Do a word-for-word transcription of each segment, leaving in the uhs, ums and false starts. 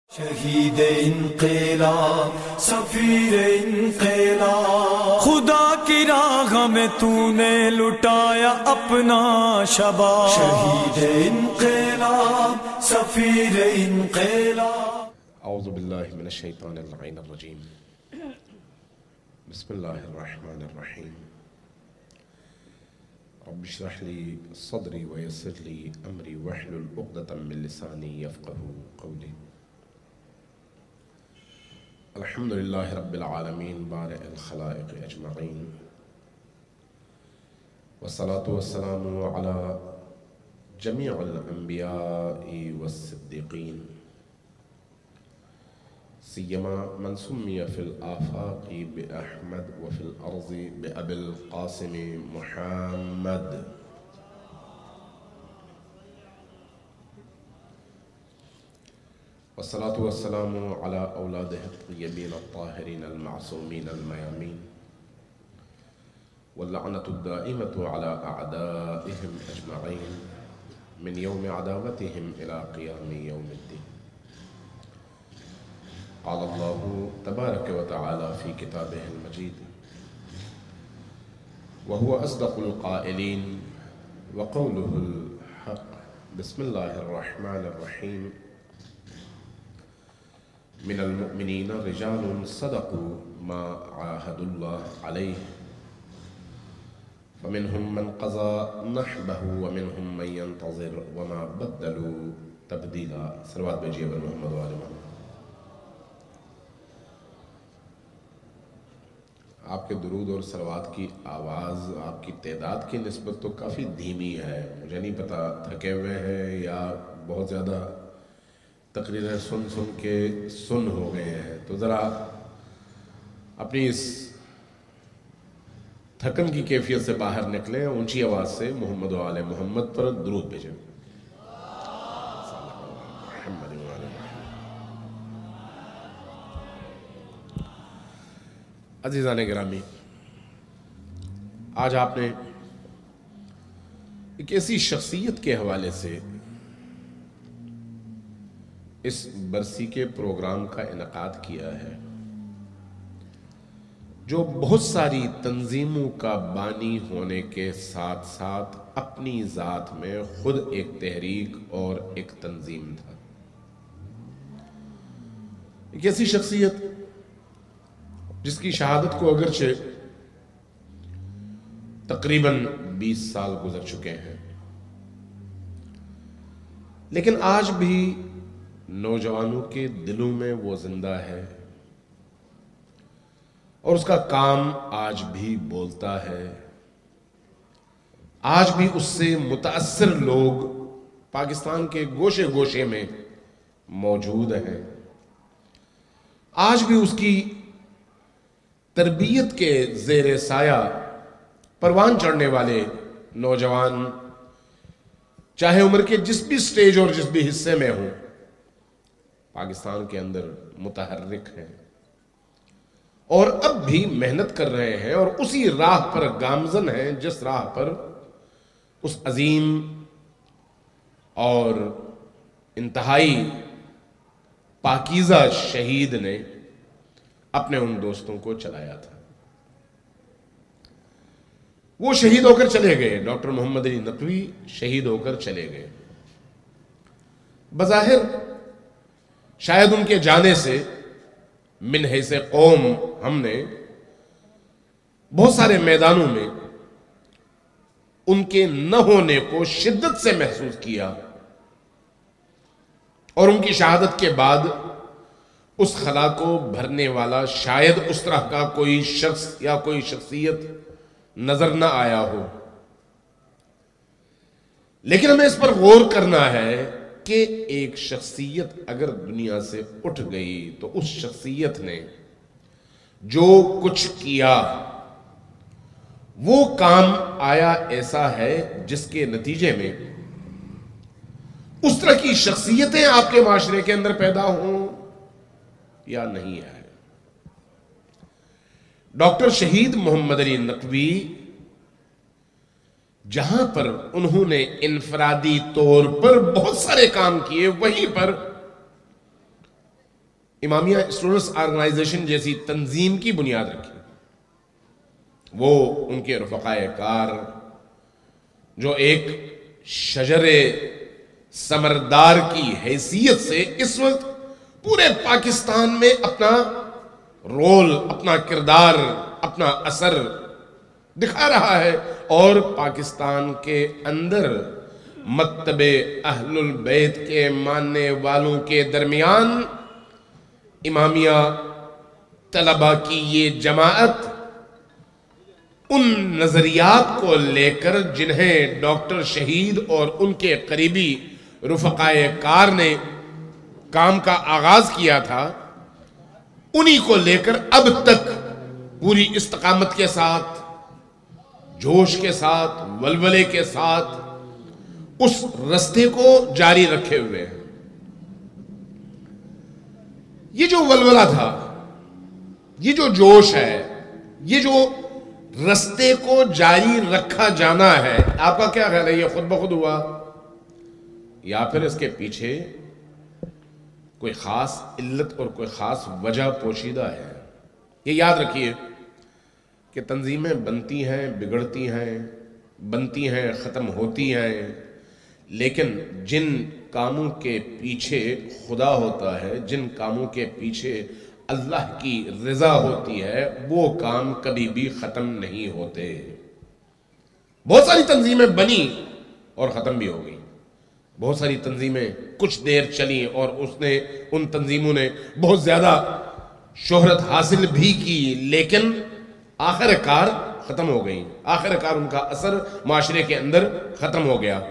شہید انقلاب سفیر انقلاب، خدا کی راہ میں تو نے لٹایا اپنا شباب، شہید انقلاب سفیر انقلاب۔ اعوذ باللہ من الشیطان اللعین الرجیم، بسم اللہ الرحمن الرحیم۔ رب اشرح لی صدری ویسر لی امری واحلل عقدۃ من لسانی یفقہوا قولی۔ الحمد للہ رب العالمین بارئ الخلائق اجمعین، والصلاة والسلام علی جمیع الانبیاء والصدیقین، سیما من سمی فی الآفاق بأحمد وفی الارض بأبی القاسم محمد۔ والصلاة والسلام على أولاده الطيبين الطاهرين المعصومين الميامين، واللعنة الدائمة على أعدائهم أجمعين من يوم عداوتهم إلى قيام يوم الدين۔ قال الله تبارك وتعالى في كتابه المجيد، وهو أصدق القائلين وقوله الحق، بسم الله الرحمن الرحيم۔ من المؤمنین رجال صدقوا ما عاهدوا الله علیہ، فمنهم من قضى نحبه ومنهم من ينتظر وما بدلوا تبدیلا۔ صلوات بھیجیے بر محمد و آل محمد۔ آپ کے درود اور صلوات کی آواز آپ کی تعداد کی نسبت تو کافی دھیمی ہے، مجھے نہیں پتا تھکے ہوئے ہیں یا بہت زیادہ تقریریں سن سن کے سن ہو گئے ہیں، تو ذرا اپنی اس تھکن کی کیفیت سے باہر نکلیں، اونچی آواز سے محمد و آل محمد پر درود بھیجیں۔ عزیزان گرامی، آج آپ نے ایک ایسی شخصیت کے حوالے سے اس برسی کے پروگرام کا انعقاد کیا ہے جو بہت ساری تنظیموں کا بانی ہونے کے ساتھ ساتھ اپنی ذات میں خود ایک تحریک اور ایک تنظیم تھا۔ ایک ایسی شخصیت جس کی شہادت کو اگرچہ تقریباً بیس سال گزر چکے ہیں، لیکن آج بھی نوجوانوں کے دلوں میں وہ زندہ ہے اور اس کا کام آج بھی بولتا ہے۔ آج بھی اس سے متاثر لوگ پاکستان کے گوشے گوشے میں موجود ہیں۔ آج بھی اس کی تربیت کے زیر سایہ پروان چڑھنے والے نوجوان چاہے عمر کے جس بھی سٹیج اور جس بھی حصے میں ہوں، پاکستان کے اندر متحرک ہیں اور اب بھی محنت کر رہے ہیں اور اسی راہ پر گامزن ہیں جس راہ پر اس عظیم اور انتہائی پاکیزہ شہید نے اپنے ان دوستوں کو چلایا تھا۔ وہ شہید ہو کر چلے گئے، ڈاکٹر محمد علی نقوی شہید ہو کر چلے گئے۔ بظاہر شاید ان کے جانے سے من حیث قوم ہم نے بہت سارے میدانوں میں ان کے نہ ہونے کو شدت سے محسوس کیا، اور ان کی شہادت کے بعد اس خلا کو بھرنے والا شاید اس طرح کا کوئی شخص یا کوئی شخصیت نظر نہ آیا ہو۔ لیکن ہمیں اس پر غور کرنا ہے کہ ایک شخصیت اگر دنیا سے اٹھ گئی تو اس شخصیت نے جو کچھ کیا وہ کام آیا ایسا ہے جس کے نتیجے میں اس طرح کی شخصیتیں آپ کے معاشرے کے اندر پیدا ہوں یا نہیں ہے۔ ڈاکٹر شہید محمد علی نقوی جہاں پر انہوں نے انفرادی طور پر بہت سارے کام کیے، وہیں پر امامیہ اسٹوڈنٹس آرگنائزیشن جیسی تنظیم کی بنیاد رکھی. وہ ان کے رفقائے کار جو ایک شجر ثمردار کی حیثیت سے اس وقت پورے پاکستان میں اپنا رول، اپنا کردار، اپنا اثر دکھا رہا ہے، اور پاکستان کے اندر مکتب اہل البیت کے ماننے والوں کے درمیان امامیہ طلبہ کی یہ جماعت ان نظریات کو لے کر جنہیں ڈاکٹر شہید اور ان کے قریبی رفقائے کار نے کام کا آغاز کیا تھا، انہی کو لے کر اب تک پوری استقامت کے ساتھ، جوش کے ساتھ، ولولے کے ساتھ اس رستے کو جاری رکھے ہوئے ہیں. یہ جو ولولہ تھا، یہ جو جوش ہے، یہ جو رستے کو جاری رکھا جانا ہے، آپ کا کیا خیال ہے یہ خود بخود ہوا یا پھر اس کے پیچھے کوئی خاص علت اور کوئی خاص وجہ پوشیدہ ہے؟ یہ یاد رکھیے کہ تنظیمیں بنتی ہیں، بگڑتی ہیں، بنتی ہیں، ختم ہوتی ہیں، لیکن جن کاموں کے پیچھے خدا ہوتا ہے، جن کاموں کے پیچھے اللہ کی رضا ہوتی ہے، وہ کام کبھی بھی ختم نہیں ہوتے. بہت ساری تنظیمیں بنی اور ختم بھی ہو گئی، بہت ساری تنظیمیں کچھ دیر چلیں اور اس نے ان تنظیموں نے بہت زیادہ شہرت حاصل بھی کی، لیکن آخر کار ختم ہو گئی، آخر کار ان کا اثر معاشرے کے اندر ختم ہو گیا.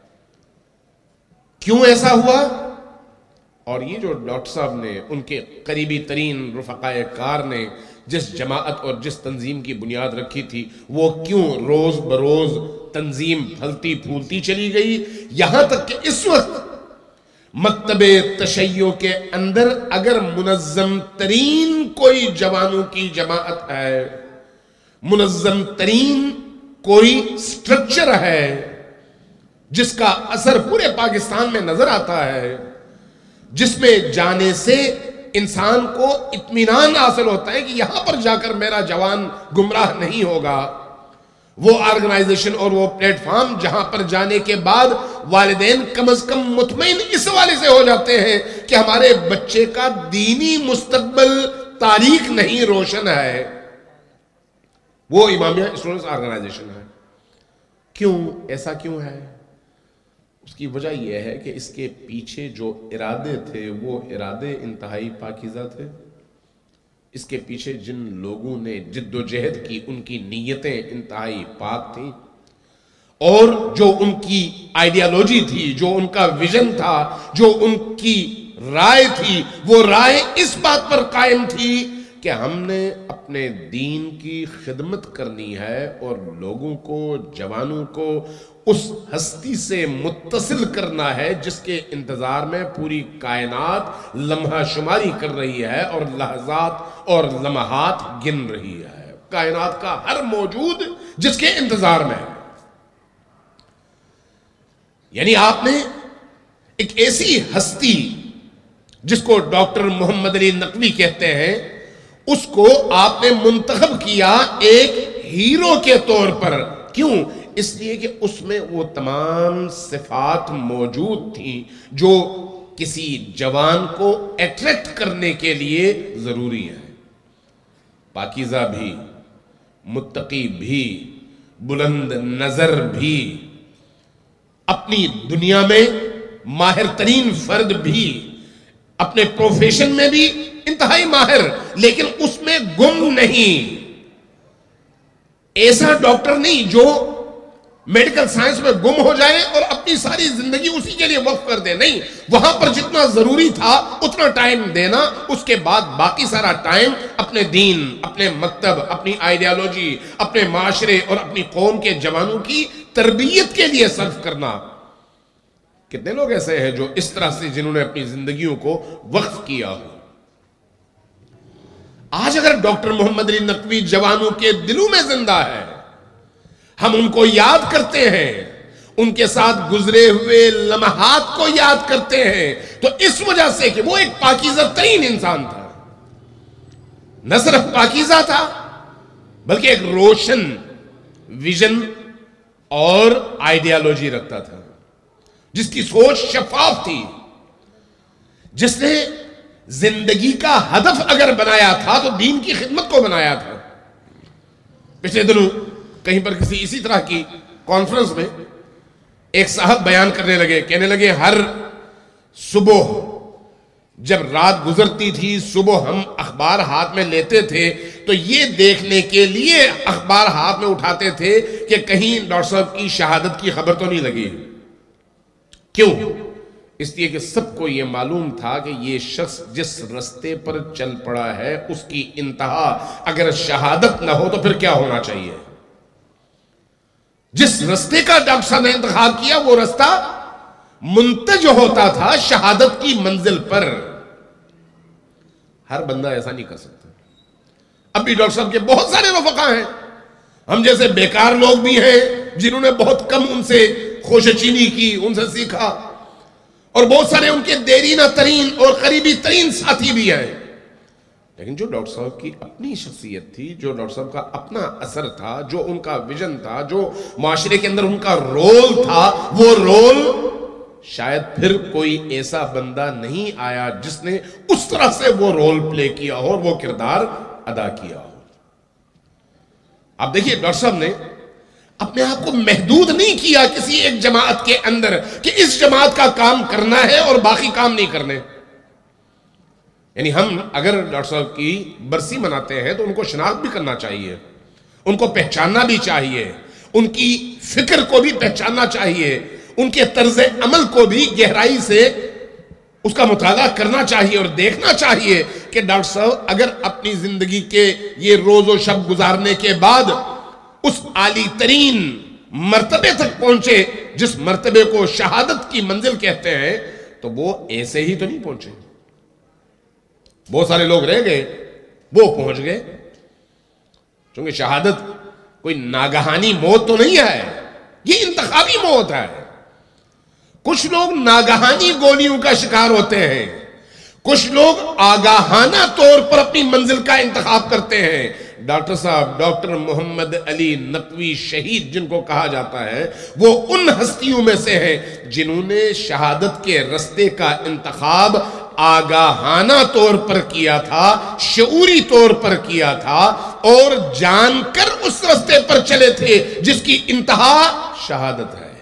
کیوں ایسا ہوا؟ اور یہ جو ڈاکٹر صاحب نے، ان کے قریبی ترین رفقائے کار نے جس جماعت اور جس تنظیم کی بنیاد رکھی تھی، وہ کیوں روز بروز تنظیم پھلتی پھولتی چلی گئی، یہاں تک کہ اس وقت مکتب تشیع کے اندر اگر منظم ترین کوئی جوانوں کی جماعت ہے، منظم ترین کوئی سٹرکچر ہے جس کا اثر پورے پاکستان میں نظر آتا ہے، جس میں جانے سے انسان کو اطمینان حاصل ہوتا ہے کہ یہاں پر جا کر میرا جوان گمراہ نہیں ہوگا، وہ آرگنائزیشن اور وہ پلیٹ فارم جہاں پر جانے کے بعد والدین کم از کم مطمئن اس والے سے ہو جاتے ہیں کہ ہمارے بچے کا دینی مستقبل تاریک نہیں روشن ہے، وہ امامیہ اسٹوڈنٹس آرگنائزیشن ہے. کیوں ایسا کیوں ہے؟ اس کی وجہ یہ ہے کہ اس کے پیچھے جو ارادے تھے وہ ارادے انتہائی پاکیزہ تھے. اس کے پیچھے جن لوگوں نے جد و جہد کی، ان کی نیتیں انتہائی پاک تھیں، اور جو ان کی آئیڈیالوجی تھی، جو ان کا ویژن تھا، جو ان کی رائے تھی، وہ رائے اس بات پر قائم تھی کہ ہم نے اپنے دین کی خدمت کرنی ہے اور لوگوں کو، جوانوں کو اس ہستی سے متصل کرنا ہے جس کے انتظار میں پوری کائنات لمحہ شماری کر رہی ہے اور لحظات اور لمحات گن رہی ہے. کائنات کا ہر موجود جس کے انتظار میں ہے. یعنی آپ نے ایک ایسی ہستی جس کو ڈاکٹر محمد علی نقوی کہتے ہیں، اس کو آپ نے منتخب کیا ایک ہیرو کے طور پر. کیوں؟ اس لیے کہ اس میں وہ تمام صفات موجود تھیں جو کسی جوان کو اٹریکٹ کرنے کے لیے ضروری ہے. پاکیزہ بھی، متقی بھی، بلند نظر بھی، اپنی دنیا میں ماہر ترین فرد بھی، اپنے پروفیشن میں بھی انتہائی ماہر، لیکن اس میں گم نہیں. ایسا ڈاکٹر نہیں جو میڈیکل سائنس میں گم ہو جائے اور اپنی ساری زندگی اسی کے لیے وقف کر دے. نہیں، وہاں پر جتنا ضروری تھا اتنا ٹائم دینا، اس کے بعد باقی سارا ٹائم اپنے دین، اپنے مکتب، اپنی آئیڈیالوجی، اپنے معاشرے اور اپنی قوم کے جوانوں کی تربیت کے لیے صرف کرنا. کتنے لوگ ایسے ہیں جو اس طرح سے جنہوں نے اپنی زندگیوں کو وقف کیا ہو. آج اگر ڈاکٹر محمد علی نقوی جوانوں کے دلوں میں زندہ ہے، ہم ان کو یاد کرتے ہیں، ان کے ساتھ گزرے ہوئے لمحات کو یاد کرتے ہیں تو اس وجہ سے کہ وہ ایک پاکیزہ ترین انسان تھا، نہ صرف پاکیزہ تھا بلکہ ایک روشن ویژن اور آئیڈیالوجی رکھتا تھا، جس کی سوچ شفاف تھی، جس نے زندگی کا ہدف اگر بنایا تھا تو دین کی خدمت کو بنایا تھا۔ پچھلے دنوں کہیں پر کسی اسی طرح کی کانفرنس میں ایک صاحب بیان کرنے لگے، کہنے لگے ہر صبح جب رات گزرتی تھی، صبح ہم اخبار ہاتھ میں لیتے تھے تو یہ دیکھنے کے لیے اخبار ہاتھ میں اٹھاتے تھے کہ کہیں ڈاکٹر صاحب کی شہادت کی خبر تو نہیں لگی۔ کیوں؟ اس لیے کہ سب کو یہ معلوم تھا کہ یہ شخص جس رستے پر چل پڑا ہے اس کی انتہا اگر شہادت نہ ہو تو پھر کیا ہونا چاہیے۔ جس رستے کا ڈاکٹر صاحب نے انتخاب کیا وہ رستہ منتج ہوتا تھا شہادت کی منزل پر۔ ہر بندہ ایسا نہیں کر سکتا۔ اب بھی ڈاکٹر صاحب کے بہت سارے رفقا ہیں، ہم جیسے بیکار لوگ بھی ہیں جنہوں نے بہت کم ان سے خوشچینی کی، ان سے سیکھا، اور بہت سارے ان کے دیرینہ ترین اور قریبی ترین ساتھی بھی ہیں، لیکن جو ڈاکٹر صاحب کی اپنی شخصیت تھی، جو ڈاکٹر صاحب کا اپنا اثر تھا، جو ان کا ویژن تھا، جو معاشرے کے اندر ان کا رول تھا، وہ رول شاید پھر کوئی ایسا بندہ نہیں آیا جس نے اس طرح سے وہ رول پلے کیا ہو اور وہ کردار ادا کیا ہو۔ اب دیکھیے ڈاکٹر صاحب نے اپنے آپ کو محدود نہیں کیا کسی ایک جماعت کے اندر کہ اس جماعت کا کام کرنا ہے اور باقی کام نہیں کرنے۔ یعنی ہم اگر ڈاکٹر صاحب کی برسی مناتے ہیں تو ان کو شناخت بھی کرنا چاہیے، ان کو پہچاننا بھی چاہیے، ان کی فکر کو بھی پہچاننا چاہیے، ان کے طرز عمل کو بھی گہرائی سے اس کا مطالعہ کرنا چاہیے اور دیکھنا چاہیے کہ ڈاکٹر صاحب اگر اپنی زندگی کے یہ روز و شب گزارنے کے بعد اس عالی ترین مرتبے تک پہنچے جس مرتبے کو شہادت کی منزل کہتے ہیں تو وہ ایسے ہی تو نہیں پہنچے۔ بہت سارے لوگ رہ گئے، وہ پہنچ گئے، چونکہ شہادت کوئی ناگہانی موت تو نہیں ہے، یہ انتخابی موت ہے۔ کچھ لوگ ناگہانی گولیوں کا شکار ہوتے ہیں، کچھ لوگ آگاہانہ طور پر اپنی منزل کا انتخاب کرتے ہیں۔ ڈاکٹر صاحب ڈاکٹر محمد علی نقوی شہید جن کو کہا جاتا ہے وہ ان ہستیوں میں سے ہیں جنہوں نے شہادت کے رستے کا انتخاب آگاہانہ طور پر کیا تھا، شعوری طور پر کیا تھا اور جان کر اس رستے پر چلے تھے جس کی انتہا شہادت ہے۔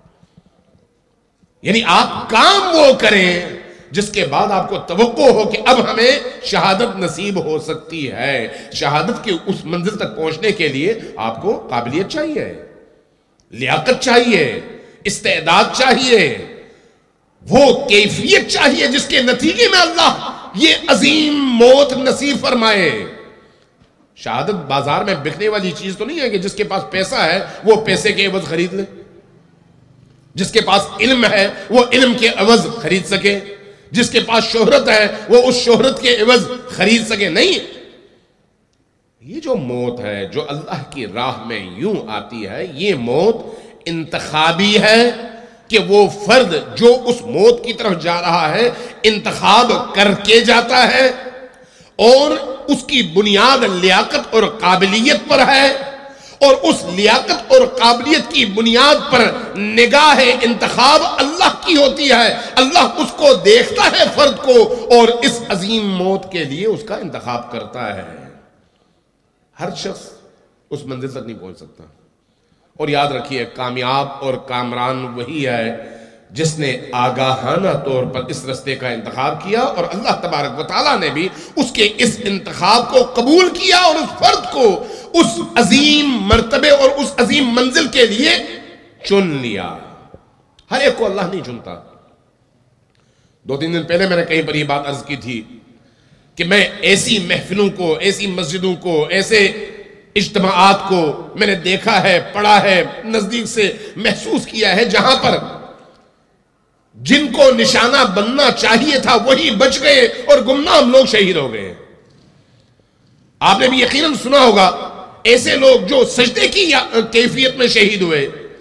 یعنی آپ کام وہ کریں جس کے بعد آپ کو توقع ہو کہ اب ہمیں شہادت نصیب ہو سکتی ہے۔ شہادت کے اس منزل تک پہنچنے کے لیے آپ کو قابلیت چاہیے، لیاقت چاہیے، استعداد چاہیے، وہ کیفیت چاہیے جس کے نتیجے میں اللہ یہ عظیم موت نصیب فرمائے۔ شہادت بازار میں بکنے والی چیز تو نہیں ہے کہ جس کے پاس پیسہ ہے وہ پیسے کے عوض خرید لے، جس کے پاس علم ہے وہ علم کے عوض خرید سکے، جس کے پاس شہرت ہے وہ اس شہرت کے عوض خرید سکے۔ نہیں، یہ جو موت ہے جو اللہ کی راہ میں یوں آتی ہے، یہ موت انتخابی ہے کہ وہ فرد جو اس موت کی طرف جا رہا ہے انتخاب کر کے جاتا ہے اور اس کی بنیاد لیاقت اور قابلیت پر ہے، اور اس لیاقت اور قابلیت کی بنیاد پر نگاہ انتخاب اللہ کی ہوتی ہے۔ اللہ اس کو دیکھتا ہے فرد کو اور اس عظیم موت کے لیے اس کا انتخاب کرتا ہے۔ ہر شخص اس منزل تک نہیں پہنچ سکتا، اور یاد رکھیے کامیاب اور کامران وہی ہے جس نے آگاہانہ طور پر اس رستے کا انتخاب کیا اور اللہ تبارک و تعالیٰ نے بھی اس کے اس انتخاب کو قبول کیا اور اس فرد کو اس عظیم مرتبے اور اس عظیم منزل کے لیے چن لیا۔ ہر ایک کو اللہ نہیں چنتا۔ دو تین دن پہلے میں نے کہیں پر یہ بات عرض کی تھی کہ میں ایسی محفلوں کو، ایسی مسجدوں کو، ایسے اجتماعات کو میں نے دیکھا ہے، پڑھا ہے، نزدیک سے محسوس کیا ہے جہاں پر جن کو نشانہ بننا چاہیے تھا وہی بچ گئے اور گمنام لوگ شہید ہو گئے۔ آپ نے بھی یقیناً سنا ہوگا ایسے لوگ جو سجدے کی کیفیت میں شہید ہوئے،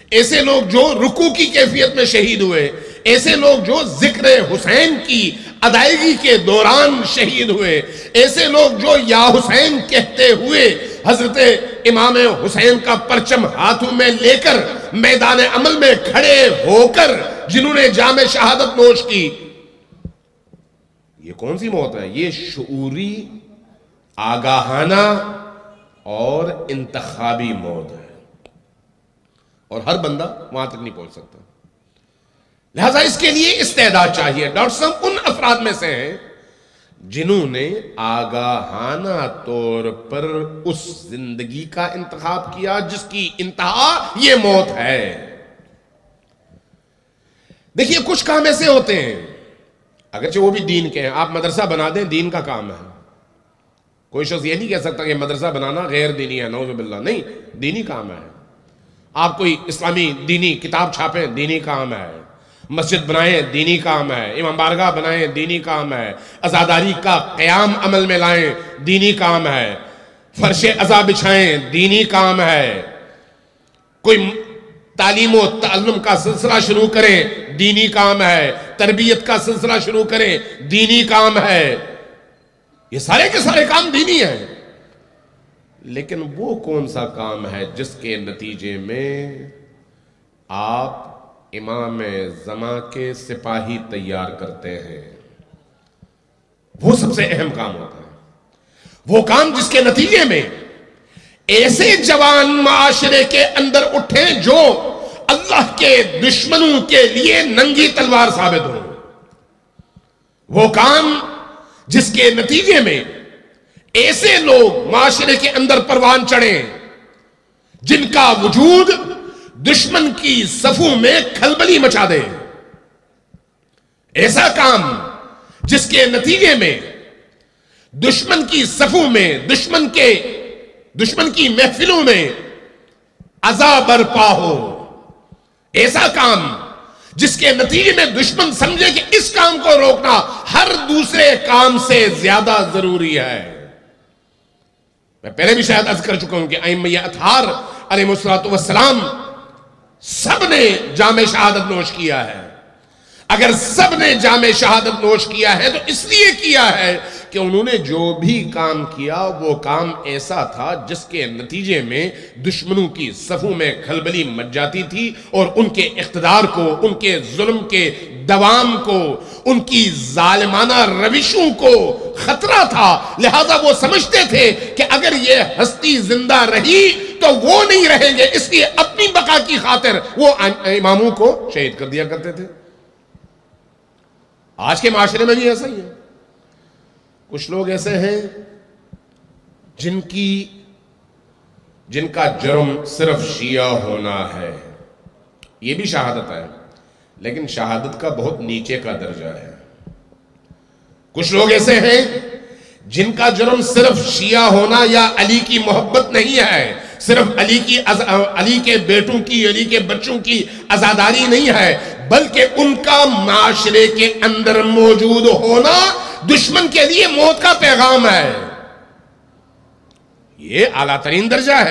ایسے لوگ جو رکوع کی کیفیت میں شہید ہوئے، ایسے لوگ جو ذکر حسین کی ادائیگی کے دوران شہید ہوئے، ایسے لوگ جو یا حسین کہتے ہوئے حضرت امام حسین کا پرچم ہاتھوں میں لے کر میدان عمل میں کھڑے ہو کر جنہوں نے جام شہادت نوش کی، یہ کون سی موت ہے؟ یہ شعوری، آگاہانہ اور انتخابی موت ہے، اور ہر بندہ وہاں تک نہیں پہنچ سکتا۔ لہذا اس کے لیے استعداد چاہیے۔ ڈاکٹر صاحب ان افراد میں سے ہیں جنہوں نے آگاہانہ طور پر اس زندگی کا انتخاب کیا جس کی انتہا یہ موت ہے۔ دیکھیے کچھ کام ایسے ہوتے ہیں اگرچہ وہ بھی دین کے ہیں، آپ مدرسہ بنا دیں، دین کا کام ہے، کوئی شخص یہ نہیں کہہ سکتا کہ مدرسہ بنانا غیر دینی ہے، نعوذ باللہ، نہیں، دینی کام ہے۔ آپ کوئی اسلامی دینی کتاب چھاپیں، دینی کام ہے، مسجد بنائیں، دینی کام ہے، امام بارگاہ بنائیں، دینی کام ہے، عزاداری کا قیام عمل میں لائیں، دینی کام ہے، فرش عزا بچھائیں، دینی کام ہے، کوئی تعلیم و تعلم کا سلسلہ شروع کریں، دینی کام ہے، تربیت کا سلسلہ شروع کریں، دینی کام ہے۔ یہ سارے کے سارے کام دینی ہیں، لیکن وہ کون سا کام ہے جس کے نتیجے میں آپ امام زمان کے سپاہی تیار کرتے ہیں؟ وہ سب سے اہم کام ہوتا ہے، وہ کام جس کے نتیجے میں ایسے جوان معاشرے کے اندر اٹھیں جو اللہ کے دشمنوں کے لیے ننگی تلوار ثابت ہوں، وہ کام جس کے نتیجے میں ایسے لوگ معاشرے کے اندر پروان چڑھیں جن کا وجود دشمن کی صفوں میں کھلبلی مچا دے، ایسا کام جس کے نتیجے میں دشمن کی صفوں میں، دشمن کے دشمن کی محفلوں میں عذاب برپا ہو، ایسا کام جس کے نتیجے میں دشمن سمجھے کہ اس کام کو روکنا ہر دوسرے کام سے زیادہ ضروری ہے۔ میں پہلے بھی شاید عرض کر چکا ہوں کہ ائمہ اطہار علیہ السلام سب نے جام شہادت نوش کیا ہے۔ اگر سب نے جام شہادت نوش کیا ہے تو اس لیے کیا ہے کہ انہوں نے جو بھی کام کیا وہ کام ایسا تھا جس کے نتیجے میں دشمنوں کی صفوں میں کھلبلی مچ جاتی تھی، اور ان کے اقتدار کو، ان کے ظلم کے دوام کو، ان کی ظالمانہ روشوں کو خطرہ تھا۔ لہذا وہ سمجھتے تھے کہ اگر یہ ہستی زندہ رہی تو وہ نہیں رہیں گے، اس لیے اپنی بقا کی خاطر وہ اماموں کو شہید کر دیا کرتے تھے۔ آج کے معاشرے میں بھی ایسا ہی ہے۔ کچھ لوگ ایسے ہیں جن کی جن کا جرم صرف شیعہ ہونا ہے، یہ بھی شہادت ہے لیکن شہادت کا بہت نیچے کا درجہ ہے۔ کچھ لوگ ایسے ہیں جن کا جرم صرف شیعہ ہونا یا علی کی محبت نہیں ہے، صرف علی کی علی کے بیٹوں کی، علی کے بچوں کی عزاداری نہیں ہے، بلکہ ان کا معاشرے کے اندر موجود ہونا دشمن کے لیے موت کا پیغام ہے۔ یہ اعلیٰ ترین درجہ ہے۔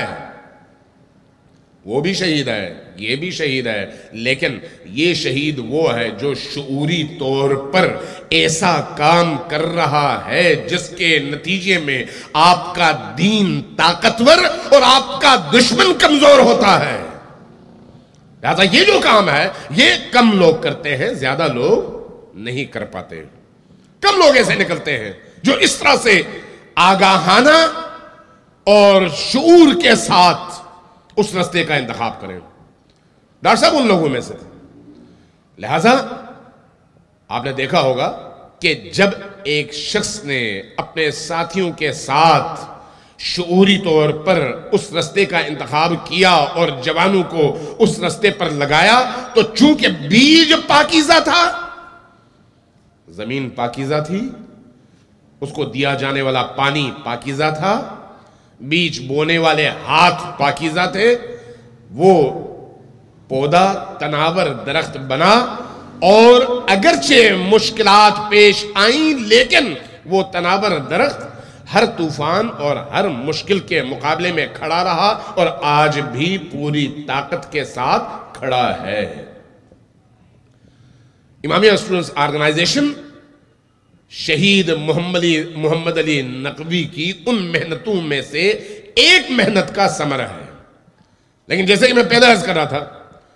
وہ بھی شہید ہے، یہ بھی شہید ہے، لیکن یہ شہید وہ ہے جو شعوری طور پر ایسا کام کر رہا ہے جس کے نتیجے میں آپ کا دین طاقتور اور آپ کا دشمن کمزور ہوتا ہے۔ لہذا یہ جو کام ہے یہ کم لوگ کرتے ہیں، زیادہ لوگ نہیں کر پاتے۔ کم لوگ ایسے نکلتے ہیں جو اس طرح سے آگاہانہ اور شعور کے ساتھ اس رستے کا انتخاب کریں۔ ڈاکٹر صاحب ان لوگوں میں سے تھے۔ لہذا آپ نے دیکھا ہوگا کہ جب ایک شخص نے اپنے ساتھیوں کے ساتھ شعوری طور پر اس رستے کا انتخاب کیا اور جوانوں کو اس رستے پر لگایا تو چونکہ بیج پاکیزہ تھا، زمین پاکیزہ تھی، اس کو دیا جانے والا پانی پاکیزہ تھا، بیج بونے والے ہاتھ پاکیزہ تھے، وہ پودا تناور درخت بنا، اور اگرچہ مشکلات پیش آئیں لیکن وہ تناور درخت ہر طوفان اور ہر مشکل کے مقابلے میں کھڑا رہا اور آج بھی پوری طاقت کے ساتھ کھڑا ہے. امامیہ اسٹوڈنٹس آرگنائزیشن شہید محمد علی محمد علی نقوی کی ان محنتوں میں سے ایک محنت کا ثمرہ ہے. لیکن جیسے کہ میں پہلے عرض کر رہا تھا،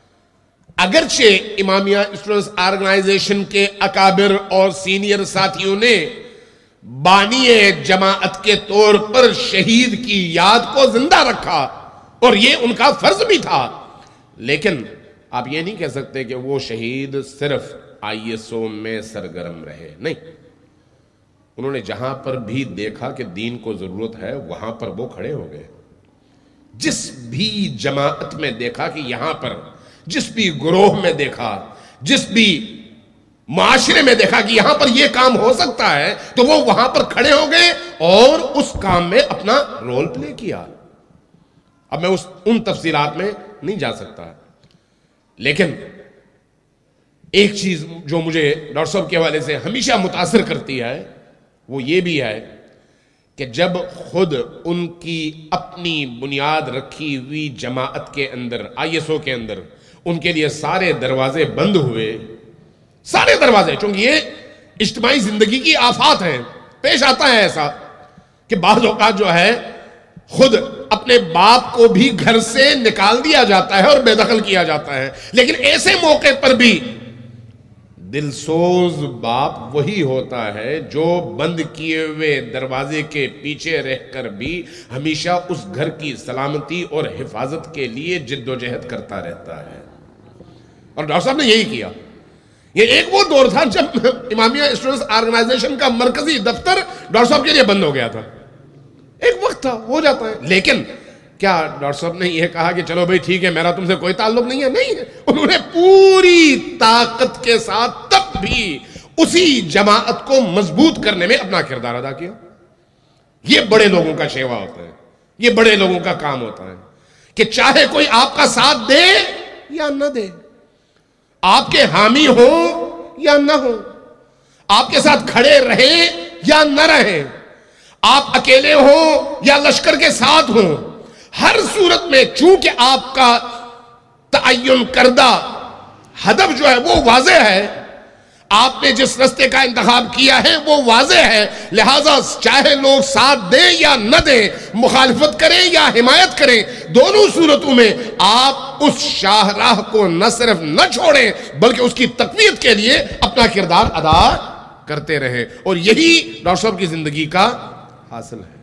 اگرچہ امامیہ اسٹوڈنٹس آرگنائزیشن کے اکابر اور سینئر ساتھیوں نے بانی جماعت کے طور پر شہید کی یاد کو زندہ رکھا اور یہ ان کا فرض بھی تھا، لیکن آپ یہ نہیں کہہ سکتے کہ وہ شہید صرف آئی ایس او میں سرگرم رہے. نہیں، انہوں نے جہاں پر بھی دیکھا کہ دین کو ضرورت ہے وہاں پر وہ کھڑے ہو گئے. جس بھی جماعت میں دیکھا کہ یہاں پر، جس بھی گروہ میں دیکھا، جس بھی معاشرے میں دیکھا کہ یہاں پر یہ کام ہو سکتا ہے تو وہ وہاں پر کھڑے ہو گئے اور اس کام میں اپنا رول پلے کیا. اب میں اس ان تفصیلات میں نہیں جا سکتا، لیکن ایک چیز جو مجھے ڈاکٹر صاحب کے حوالے سے ہمیشہ متاثر کرتی ہے وہ یہ بھی ہے کہ جب خود ان کی اپنی بنیاد رکھی ہوئی جماعت کے اندر، آئی ایس او کے اندر، ان کے لیے سارے دروازے بند ہوئے، سارے دروازے، چونکہ یہ اجتماعی زندگی کی آفات ہیں، پیش آتا ہے ایسا کہ بعض اوقات جو ہے خود اپنے باپ کو بھی گھر سے نکال دیا جاتا ہے اور بے دخل کیا جاتا ہے، لیکن ایسے موقع پر بھی دلسوز باپ وہی ہوتا ہے جو بند کیے ہوئے دروازے کے پیچھے رہ کر بھی ہمیشہ اس گھر کی سلامتی اور حفاظت کے لیے جد و جہد کرتا رہتا ہے. اور ڈاکٹر صاحب نے یہی کیا. یہ ایک وہ دور تھا جب امامیہ اسٹوڈنٹس آرگنائزیشن کا مرکزی دفتر ڈاکٹر صاحب کے لیے بند ہو گیا تھا. ایک وقت تھا، ہو جاتا ہے، لیکن کیا ڈاکٹر صاحب نے یہ کہا کہ چلو بھائی ٹھیک ہے میرا تم سے کوئی تعلق نہیں ہے؟ نہیں، انہوں نے پوری طاقت کے ساتھ تب بھی اسی جماعت کو مضبوط کرنے میں اپنا کردار ادا کیا. یہ بڑے لوگوں کا شیوا ہوتا ہے، یہ بڑے لوگوں کا کام ہوتا ہے کہ چاہے کوئی آپ کا ساتھ دے یا نہ دے، آپ کے حامی ہو یا نہ ہو، آپ کے ساتھ کھڑے رہے یا نہ رہے، آپ اکیلے ہوں یا لشکر کے ساتھ ہوں، ہر صورت میں چونکہ آپ کا تعین کردہ ہدف جو ہے وہ واضح ہے، آپ نے جس رستے کا انتخاب کیا ہے وہ واضح ہے، لہذا چاہے لوگ ساتھ دیں یا نہ دیں، مخالفت کریں یا حمایت کریں، دونوں صورتوں میں آپ اس شاہراہ کو نہ صرف نہ چھوڑیں بلکہ اس کی تقویت کے لیے اپنا کردار ادا کرتے رہیں. اور یہی ڈاکٹر صاحب کی زندگی کا حاصل ہے.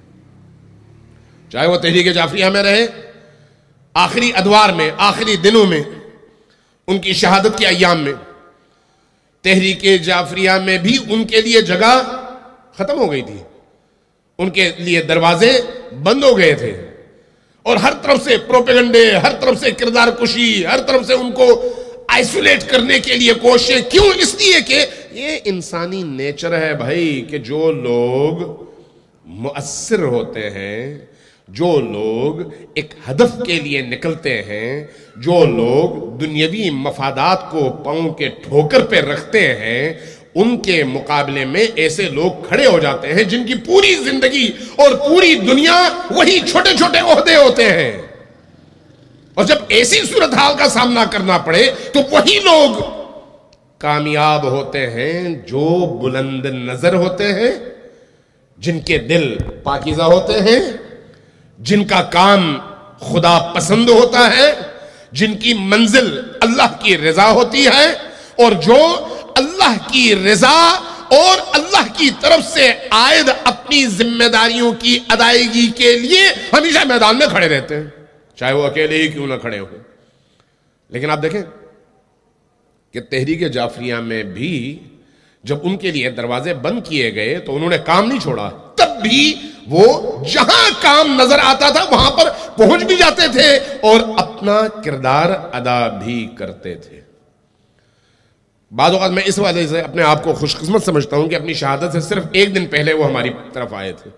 چاہے وہ تحریک جعفریہ میں رہے، آخری ادوار میں، آخری دنوں میں، ان کی شہادت کے ایام میں، تحریک جعفریہ میں بھی ان کے لیے جگہ ختم ہو گئی تھی، ان کے لیے دروازے بند ہو گئے تھے، اور ہر طرف سے پروپیگنڈے، ہر طرف سے کردار کشی، ہر طرف سے ان کو آئسولیٹ کرنے کے لیے کوششیں. کیوں؟ اس لیے کہ یہ انسانی نیچر ہے بھائی کہ جو لوگ مؤثر ہوتے ہیں، جو لوگ ایک ہدف کے لیے نکلتے ہیں، جو لوگ دنیاوی مفادات کو پاؤں کے ٹھوکر پہ رکھتے ہیں، ان کے مقابلے میں ایسے لوگ کھڑے ہو جاتے ہیں جن کی پوری زندگی اور پوری دنیا وہی چھوٹے چھوٹے عہدے ہوتے ہیں. اور جب ایسی صورتحال کا سامنا کرنا پڑے تو وہی لوگ کامیاب ہوتے ہیں جو بلند نظر ہوتے ہیں، جن کے دل پاکیزہ ہوتے ہیں، جن کا کام خدا پسند ہوتا ہے، جن کی منزل اللہ کی رضا ہوتی ہے، اور جو اللہ کی رضا اور اللہ کی طرف سے عائد اپنی ذمہ داریوں کی ادائیگی کے لیے ہمیشہ میدان میں کھڑے رہتے ہیں، چاہے وہ اکیلے ہی کیوں نہ کھڑے ہوں. لیکن آپ دیکھیں کہ تحریک جعفریہ میں بھی جب ان کے لیے دروازے بند کیے گئے تو انہوں نے کام نہیں چھوڑا. تب بھی وہ جہاں کام نظر آتا تھا وہاں پر پہنچ بھی جاتے تھے اور اپنا کردار ادا بھی کرتے تھے. بعض اوقات میں اس وجہ سے اپنے آپ کو خوش قسمت سمجھتا ہوں کہ اپنی شہادت سے صرف ایک دن پہلے وہ ہماری طرف آئے تھے.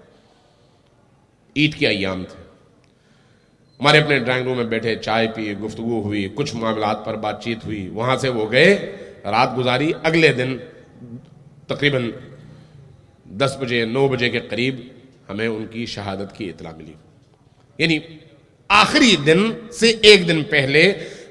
عید کے ایام تھے، ہمارے اپنے ڈرائنگ روم میں بیٹھے، چائے پی، گفتگو ہوئی، کچھ معاملات پر بات چیت ہوئی، وہاں سے وہ گئے، رات گزاری. اگلے دن تقریباً دس بجے نو بجے کے قریب ہمیں ان کی شہادت کی اطلاع ملی. یعنی آخری دن سے ایک دن پہلے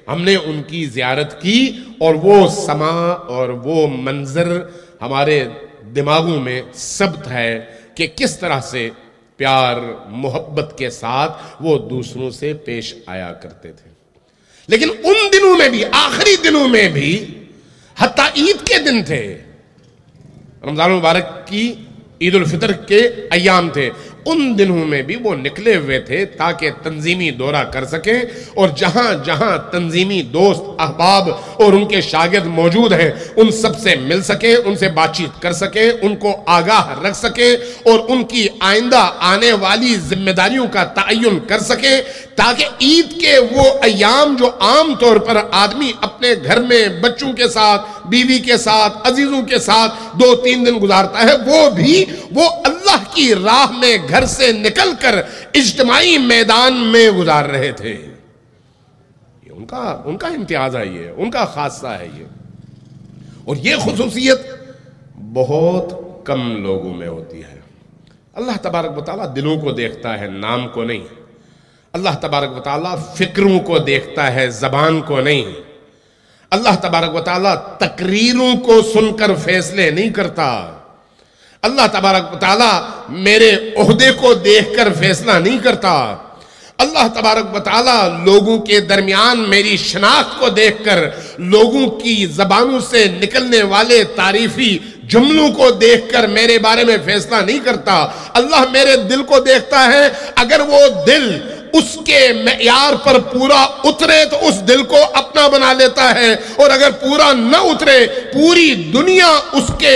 ہم نے ان کی زیارت کی اور وہ سما اور وہ منظر ہمارے دماغوں میں ثبت ہے کہ کس طرح سے پیار محبت کے ساتھ وہ دوسروں سے پیش آیا کرتے تھے. لیکن ان دنوں میں بھی، آخری دنوں میں بھی، حتیٰ عید کے دن تھے، رمضان مبارک کی عید الفطر کے ایام تھے، ان دنوں میں بھی وہ نکلے ہوئے تھے تاکہ تنظیمی دورہ کر سکیں اور جہاں جہاں تنظیمی دوست احباب اور ان کے شاگرد موجود ہیں ان سب سے مل سکیں، ان سے بات چیت کر سکیں، ان کو آگاہ رکھ سکیں اور ان کی آئندہ آنے والی ذمہ داریوں کا تعین کر سکیں، تاکہ عید کے وہ ایام جو عام طور پر آدمی اپنے گھر میں بچوں کے ساتھ، بیوی کے ساتھ، عزیزوں کے ساتھ دو تین دن گزارتا ہے، وہ بھی وہ اللہ کی راہ میں گھر سے نکل کر اجتماعی میدان میں گزار رہے تھے. یہ ان کا ان کا امتیاز ہے، یہ ان کا خاصہ ہے یہ. اور یہ خصوصیت بہت کم لوگوں میں ہوتی ہے. اللہ تبارک و تعالیٰ دلوں کو دیکھتا ہے، نام کو نہیں. اللہ تبارک و تعالیٰ فکروں کو دیکھتا ہے، زبان کو نہیں. اللہ تبارک و تعالیٰ تقریروں کو سن کر فیصلے نہیں کرتا. اللہ تبارک و تعالیٰ میرے عہدے کو دیکھ کر فیصلہ نہیں کرتا. اللہ تبارک و تعالیٰ لوگوں کے درمیان میری شناخت کو دیکھ کر، لوگوں کی زبانوں سے نکلنے والے تعریفی جملوں کو دیکھ کر میرے بارے میں فیصلہ نہیں کرتا. اللہ میرے دل کو دیکھتا ہے. اگر وہ دل اس کے معیار پر پورا اترے تو اس دل کو اپنا بنا لیتا ہے، اور اگر پورا نہ اترے، پوری دنیا اس کے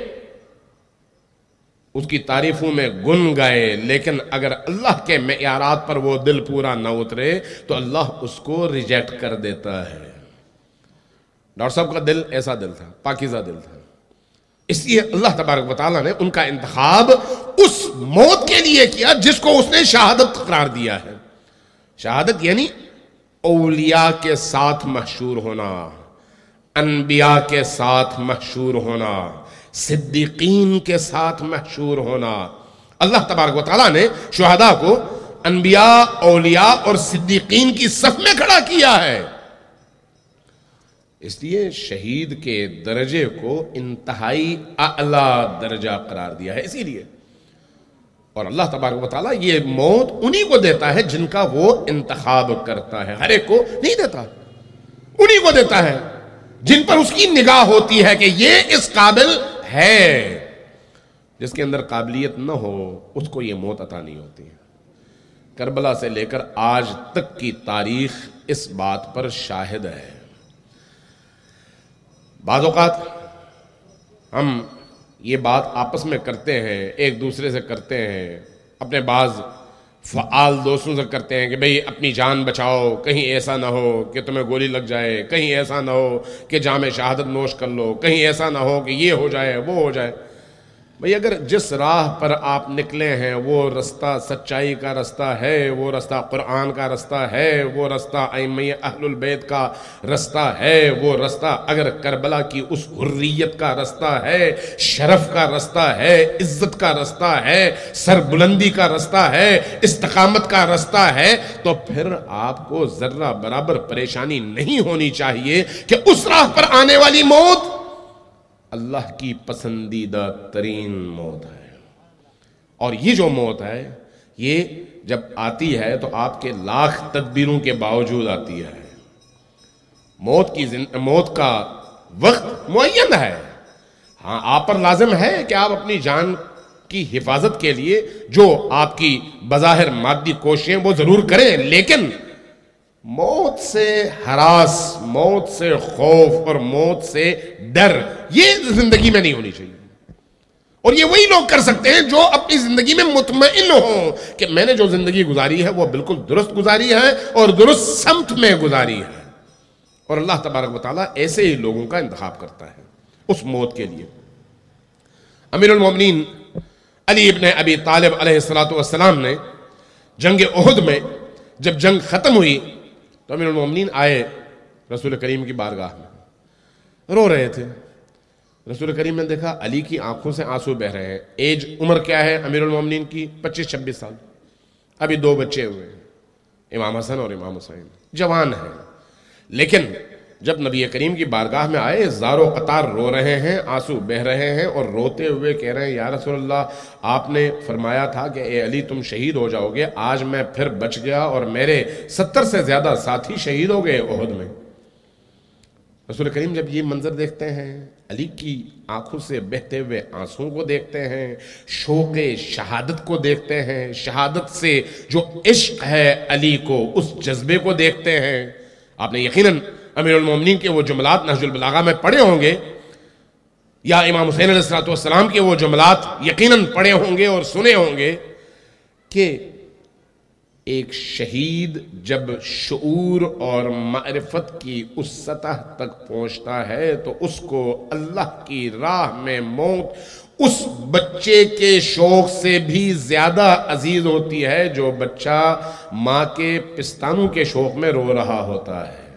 اس کی تعریفوں میں گن گائے، لیکن اگر اللہ کے معیارات پر وہ دل پورا نہ اترے تو اللہ اس کو ریجیکٹ کر دیتا ہے. ڈاکٹر صاحب کا دل ایسا دل تھا، پاکیزہ دل تھا. اس لیے اللہ تبارک و تعالیٰ نے ان کا انتخاب اس موت کے لیے کیا جس کو اس نے شہادت قرار دیا ہے. شہادت یعنی اولیاء کے ساتھ محشور ہونا، انبیاء کے ساتھ محشور ہونا، صدیقین کے ساتھ محشور ہونا. اللہ تبارک و تعالیٰ نے شہداء کو انبیاء، اولیاء اور صدیقین کی صف میں کھڑا کیا ہے. اس لیے شہید کے درجے کو انتہائی اعلیٰ درجہ قرار دیا ہے. اسی لیے اور اللہ تبارک و تعالیٰ یہ موت انہی کو دیتا ہے جن کا وہ انتخاب کرتا ہے، ہر ایک کو نہیں دیتا. انہی کو دیتا ہے جن پر اس کی نگاہ ہوتی ہے کہ یہ اس قابل ہے. جس کے اندر قابلیت نہ ہو اس کو یہ موت عطا نہیں ہوتی ہے. کربلا سے لے کر آج تک کی تاریخ اس بات پر شاہد ہے. بعض اوقات ہم یہ بات آپس میں کرتے ہیں، ایک دوسرے سے کرتے ہیں، اپنے بعض فعال دوستوں سے کرتے ہیں کہ بھئی اپنی جان بچاؤ، کہیں ایسا نہ ہو کہ تمہیں گولی لگ جائے، کہیں ایسا نہ ہو کہ جام شہادت نوش کر لو، کہیں ایسا نہ ہو کہ یہ ہو جائے وہ ہو جائے. بھئی اگر جس راہ پر آپ نکلے ہیں وہ رستہ سچائی کا رستہ ہے، وہ رستہ قرآن کا رستہ ہے، وہ رستہ ائمہ اہل البیت کا رستہ ہے، وہ رستہ اگر کربلا کی اس حریت کا رستہ ہے، شرف کا رستہ ہے، عزت کا رستہ ہے، سربلندی کا رستہ ہے، استقامت کا رستہ ہے، تو پھر آپ کو ذرہ برابر پریشانی نہیں ہونی چاہیے کہ اس راہ پر آنے والی موت اللہ کی پسندیدہ ترین موت ہے. اور یہ جو موت ہے یہ جب آتی ہے تو آپ کے لاکھ تدبیروں کے باوجود آتی ہے. موت کی زند... موت کا وقت معین ہے. ہاں آپ پر لازم ہے کہ آپ اپنی جان کی حفاظت کے لیے جو آپ کی بظاہر مادی کوششیں وہ ضرور کریں، لیکن موت سے ہراس، موت سے خوف اور موت سے ڈر یہ زندگی میں نہیں ہونی چاہیے. اور یہ وہی لوگ کر سکتے ہیں جو اپنی زندگی میں مطمئن ہوں کہ میں نے جو زندگی گزاری ہے وہ بالکل درست گزاری ہے اور درست سمت میں گزاری ہے. اور اللہ تبارک و تعالیٰ ایسے ہی لوگوں کا انتخاب کرتا ہے اس موت کے لیے. امیر المومنین علی ابن ابی طالب علیہ الصلوۃ والسلام نے جنگ احد میں جب جنگ ختم ہوئی تو امیر المومنین آئے رسول کریم کی بارگاہ میں، رو رہے تھے. رسول کریم نے دیکھا علی کی آنکھوں سے آنسو بہ رہے ہیں. ایج عمر کیا ہے امیر المومنین کی؟ پچیس چھبیس سال. ابھی دو بچے ہوئے ہیں، امام حسن اور امام حسین، جوان ہیں. لیکن جب نبی کریم کی بارگاہ میں آئے، زارو قطار رو رہے ہیں، آنسو بہہ رہے ہیں، اور روتے ہوئے کہہ رہے ہیں یا رسول اللہ آپ نے فرمایا تھا کہ اے علی تم شہید ہو جاؤ گے، آج میں پھر بچ گیا اور میرے ستر سے زیادہ ساتھی شہید ہو گئے احد میں۔ رسول کریم جب یہ منظر دیکھتے ہیں، علی کی آنکھوں سے بہتے ہوئے آنسوں کو دیکھتے ہیں، شوق شہادت کو دیکھتے ہیں، شہادت سے جو عشق ہے علی کو، اس جذبے کو دیکھتے ہیں۔ آپ نے یقیناً امیر المومنین کے وہ جملات نہج البلاغہ میں پڑھے ہوں گے، یا امام حسین علیہ الصلوۃ والسلام کے وہ جملات یقیناً پڑھے ہوں گے اور سنے ہوں گے کہ ایک شہید جب شعور اور معرفت کی اس سطح تک پہنچتا ہے تو اس کو اللہ کی راہ میں موت اس بچے کے شوق سے بھی زیادہ عزیز ہوتی ہے جو بچہ ماں کے پستانوں کے شوق میں رو رہا ہوتا ہے۔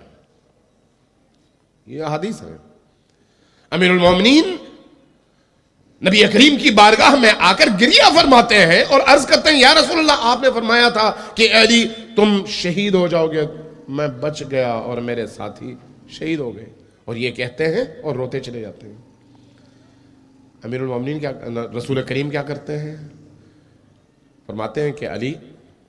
یہ حدیث ہے۔ امیر المومنین نبی کریم کی بارگاہ میں آ کر گریہ فرماتے ہیں اور عرض کرتے ہیں یا رسول اللہ آپ نے فرمایا تھا کہ اے علی تم شہید ہو جاؤ گے، میں بچ گیا اور میرے ساتھی شہید ہو گئے، اور یہ کہتے ہیں اور روتے چلے جاتے ہیں۔ امیر المومنین کیا، رسول کریم کیا کرتے ہیں؟ فرماتے ہیں کہ علی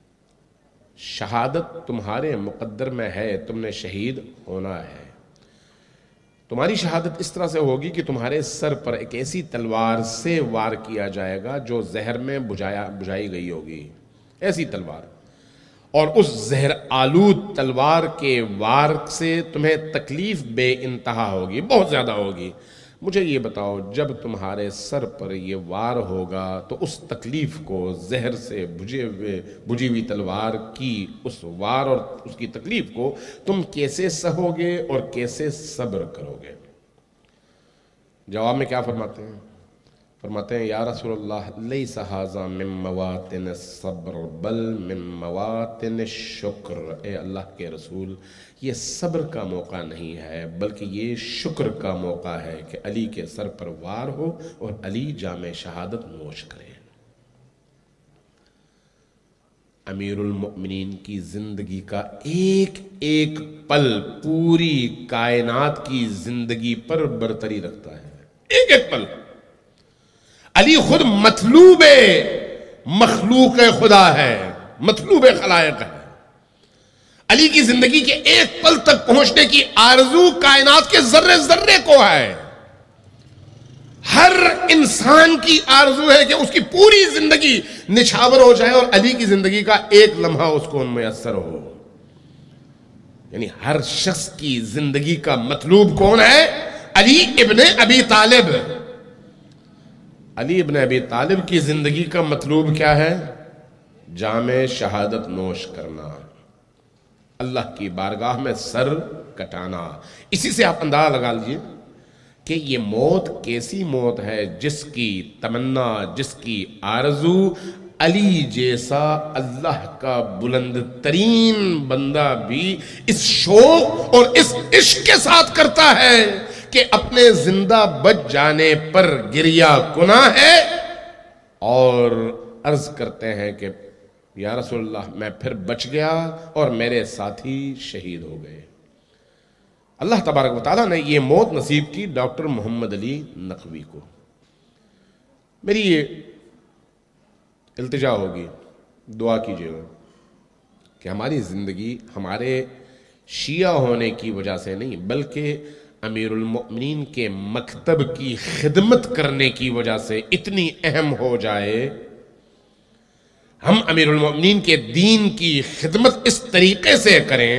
شہادت تمہارے مقدر میں ہے، تم نے شہید ہونا ہے۔ تمہاری شہادت اس طرح سے ہوگی کہ تمہارے سر پر ایک ایسی تلوار سے وار کیا جائے گا جو زہر میں بجھایا بجھائی گئی ہوگی، ایسی تلوار، اور اس زہر آلود تلوار کے وار سے تمہیں تکلیف بے انتہا ہوگی، بہت زیادہ ہوگی۔ مجھے یہ بتاؤ جب تمہارے سر پر یہ وار ہوگا تو اس تکلیف کو، زہر سے بجھے ہوئے بجھی ہوئی تلوار کی اس وار اور اس کی تکلیف کو تم کیسے سہو گے اور کیسے صبر کرو گے؟ جواب میں کیا فرماتے ہیں؟ فرماتے ہیں یا رسول اللہ لیس ھذا من مواطن الصبر بل من مواطن الشکر۔ اے اللہ کے رسول یہ صبر کا موقع نہیں ہے بلکہ یہ شکر کا موقع ہے کہ علی کے سر پر وار ہو اور علی جام شہادت نوش کرے۔ امیر المؤمنین کی زندگی کا ایک ایک پل پوری کائنات کی زندگی پر برتری رکھتا ہے، ایک ایک پل۔ علی خود مطلوب مخلوق خدا ہے، مطلوب خلائق ہے۔ علی کی زندگی کے ایک پل تک پہنچنے کی آرزو کائنات کے ذرے ذرے کو ہے۔ ہر انسان کی آرزو ہے کہ اس کی پوری زندگی نچھاور ہو جائے اور علی کی زندگی کا ایک لمحہ اس کو میسر ہو۔ یعنی ہر شخص کی زندگی کا مطلوب کون ہے؟ علی ابن ابی طالب۔ علی ابن ابی طالب کی زندگی کا مطلوب کیا ہے؟ جام شہادت نوش کرنا، اللہ کی بارگاہ میں سر کٹانا۔ اسی سے آپ اندازہ لگا لیجیے کہ یہ موت کیسی موت ہے جس کی تمنا، جس کی آرزو علی جیسا اللہ کا بلند ترین بندہ بھی اس شوق اور اس عشق کے ساتھ کرتا ہے کہ اپنے زندہ بچ جانے پر گریہ کنا ہے اور عرض کرتے ہیں کہ یا رسول اللہ میں پھر بچ گیا اور میرے ساتھی شہید ہو گئے۔ اللہ تبارک و تعالیٰ نے یہ موت نصیب کی ڈاکٹر محمد علی نقوی کو۔ میری یہ التجا ہوگی، دعا کیجیے گا کہ ہماری زندگی ہمارے شیعہ ہونے کی وجہ سے نہیں بلکہ امیر المؤمنین کے مکتب کی خدمت کرنے کی وجہ سے اتنی اہم ہو جائے، ہم امیر المؤمنین کے دین کی خدمت اس طریقے سے کریں،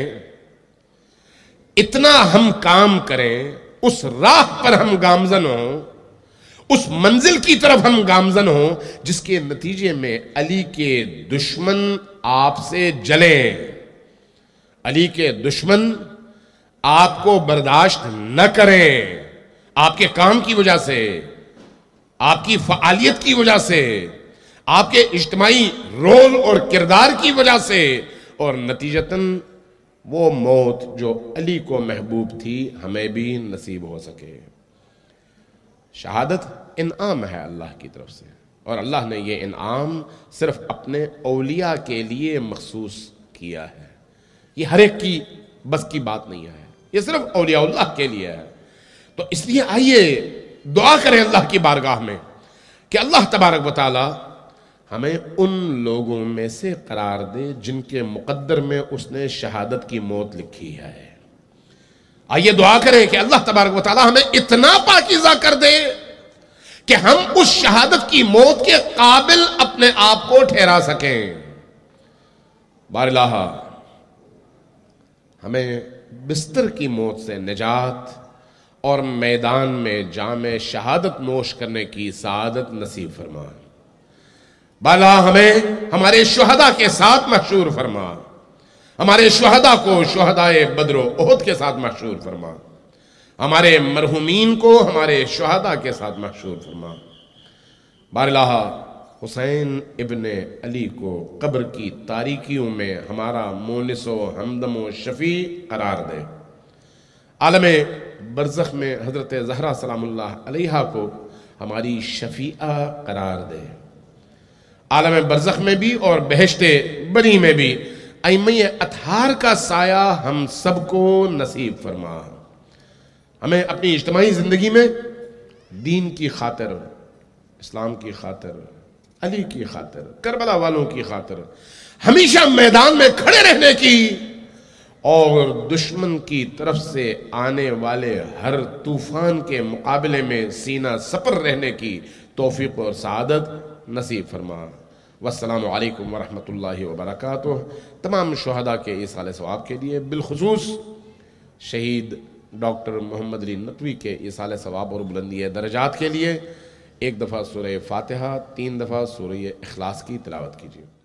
اتنا ہم کام کریں، اس راہ پر ہم گامزن ہوں، اس منزل کی طرف ہم گامزن ہوں جس کے نتیجے میں علی کے دشمن آپ سے جلیں، علی کے دشمن آپ کو برداشت نہ کریں، آپ کے کام کی وجہ سے، آپ کی فعالیت کی وجہ سے، آپ کے اجتماعی رول اور کردار کی وجہ سے، اور نتیجتاً وہ موت جو علی کو محبوب تھی ہمیں بھی نصیب ہو سکے۔ شہادت انعام ہے اللہ کی طرف سے، اور اللہ نے یہ انعام صرف اپنے اولیاء کے لیے مخصوص کیا ہے، یہ ہر ایک کی بس کی بات نہیں ہے۔ یہ صرف اولیاء اللہ کے لیے ہے. تو اس لیے آئیے دعا کریں اللہ کی بارگاہ میں کہ اللہ تبارک و تعالی ہمیں ان لوگوں میں سے قرار دے جن کے مقدر میں اس نے شہادت کی موت لکھی ہے. آئیے دعا کریں کہ اللہ تبارک و تعالی ہمیں اتنا پاکیزہ کر دے کہ ہم اس شہادت کی موت کے قابل اپنے آپ کو ٹھہرا سکیں. بار الہ ہمیں بستر کی موت سے نجات اور میدان میں جام شہادت نوش کرنے کی سعادت نصیب فرما. بالا ہمیں ہمارے شہداء کے ساتھ محشور فرما. ہمارے شہداء کو شہدائے بدر و احد کے ساتھ محشور فرما. ہمارے مرحومین کو ہمارے شہداء کے ساتھ محشور فرما. بار الہ حسین ابن علی کو قبر کی تاریکیوں میں ہمارا مونس و ہمدم و شفیع قرار دے. عالم برزخ میں حضرت زہرا سلام اللہ علیہا کو ہماری شفیعہ قرار دے. عالم برزخ میں بھی اور بہشت بری میں بھی ائمہ اطہار کا سایہ ہم سب کو نصیب فرما. ہمیں اپنی اجتماعی زندگی میں دین کی خاطر، اسلام کی خاطر، علی کی خاطر، کربلا والوں کی خاطر ہمیشہ میدان میں کھڑے رہنے کی اور دشمن کی طرف سے آنے والے ہر طوفان کے مقابلے میں سینہ سپر رہنے کی توفیق اور سعادت نصیب فرما. والسلام علیکم ورحمۃ اللہ وبرکاتہ. تمام شہداء کے ایصال ثواب کے لیے، بالخصوص شہید ڈاکٹر محمد علی نقوی کے ایصال ثواب اور بلندی درجات کے لیے ایک دفعہ سورہ فاتحہ، تین دفعہ سورہ اخلاص کی تلاوت کیجیے.